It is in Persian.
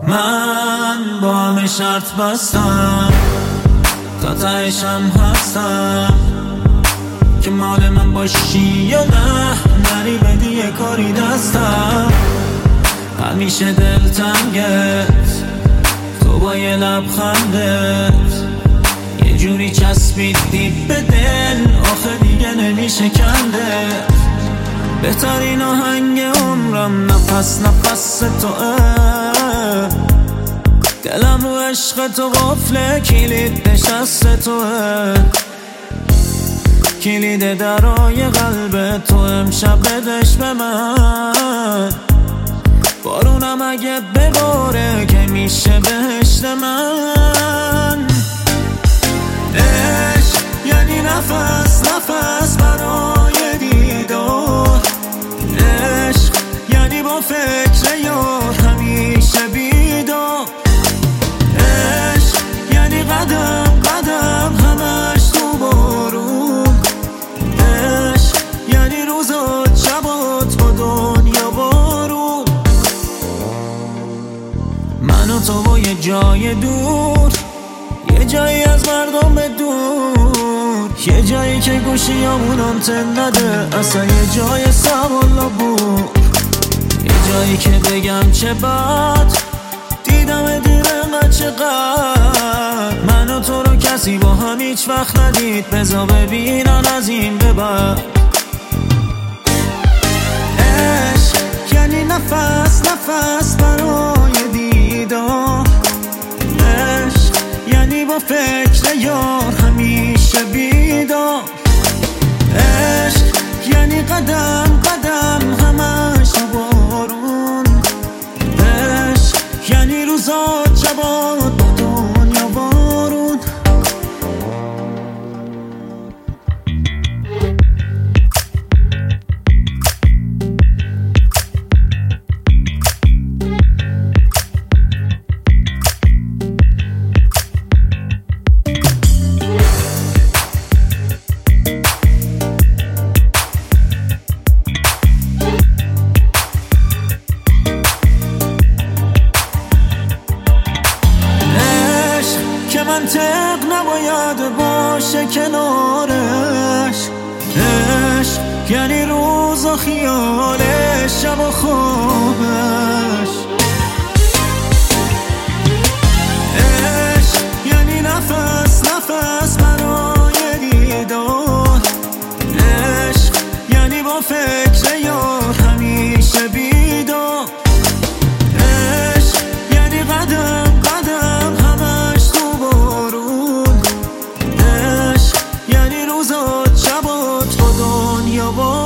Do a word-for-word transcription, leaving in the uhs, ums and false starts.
من با همه شرط بستم، تا تهشم هستم که مال من باشی یا نه. نری بدی یه کاری دستم، همیشه دلتنگت تو با یه لبخندت یه جوری چسبیدی به دل، آخه دیگه نمیشه کندت. بهترین آهنگ عمرم نفس نفس توه، دلم رو عشق تو قفله، کلید نشست توه، کلید درای قلب تو امشب بدش به من. بارونم اگه بباره که میشه بهشت من. عشق یعنی نفس نفس برای دیدار، عشق یعنی با فکر یار همیشه بیدار، عشق یعنی قدم قدم همش تو بارون، عشق یعنی روزات شبات با دنیا بارون. من و تو با یه جای دور، یه جایی از مردم به دور، یه جایی که گوشیامون آنتن نده، اصلا یه جای سوالا بود، یه جایی که بگم چه بد دیدم دیر انقدر چقدر. من و تو رو کسی با هم هیچ وقت ندید، بذار ببینن از این به بعد. عشق یعنی نفس نفس برای دیدار، عشق یعنی با فکر یار همیشه بیدار، عشق یعنی قدم قدم همش تو بارون، عشق یعنی روزات شبات با دنیا بارون. منطق نباید باشه کنارش، عشق یعنی روز و خیالش شب و خوابش، عشق یعنی نفس نفس برای دیدار، عشق یعنی با فکر یار همیشه بیدار، عشق یعنی قدم قدم همش تو بارون، عشق یعنی روزات شبات با دنیا بارون.